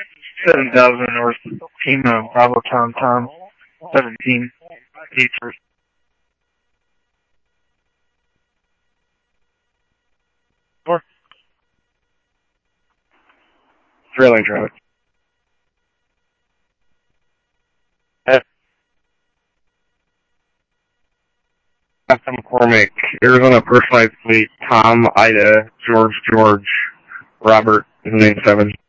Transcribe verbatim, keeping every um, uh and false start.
seven thousand North Pima, Bravo Tom Tom, seventeen, Detroit. Four. Trailing traffic. F. F. McCormick, Arizona First Flight Fleet, Tom, Ida, George, George, Robert, name seven.